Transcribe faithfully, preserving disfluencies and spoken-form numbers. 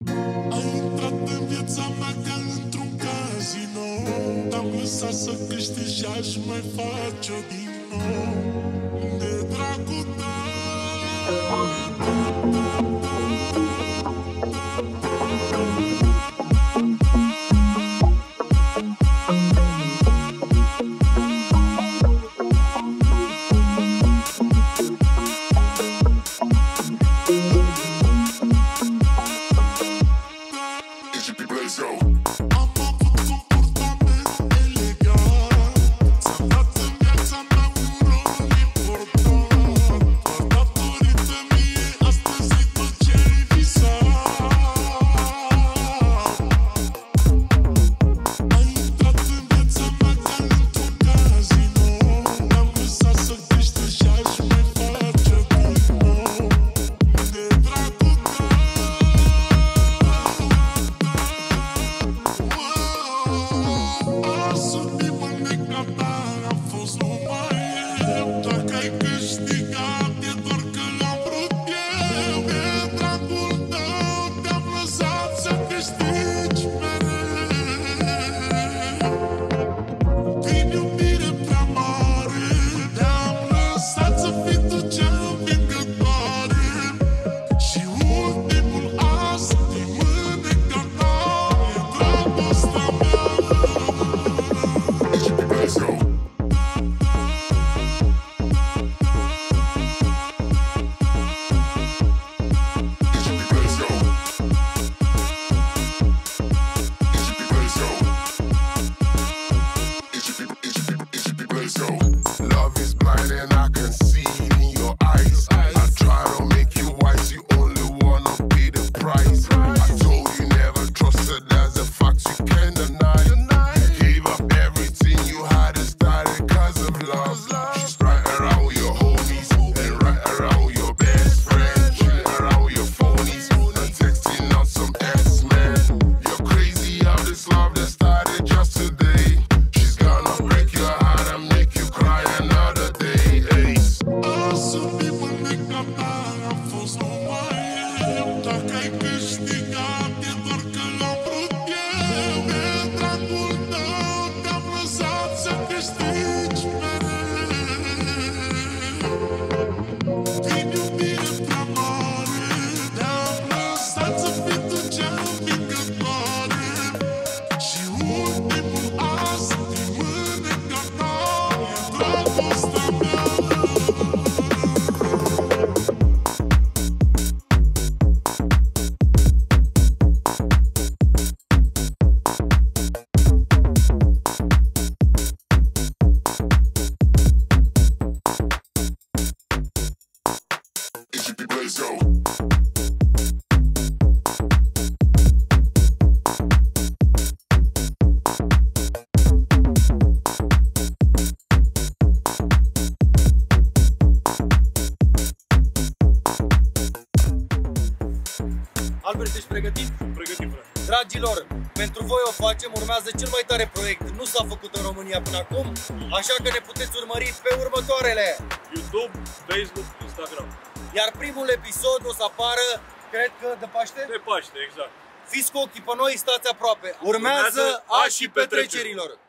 Ai intrat în viața mea ca într-un casino. Te-am lăsat să câștigi și aș mai face-o din nou. De dragul tău. Albert, ești pregătit? Pregătit, frate. Dragilor, pentru voi o facem, urmează cel mai tare proiect. Nu s-a făcut în România până acum, așa că ne puteți urmări pe următoarele: YouTube, Facebook, Instagram. Iar primul episod o să apară, cred că de Paște? De Paște, exact. Fiți cu ochii pe noi, stați aproape. Urmează, Urmează Așii Petrecerilor.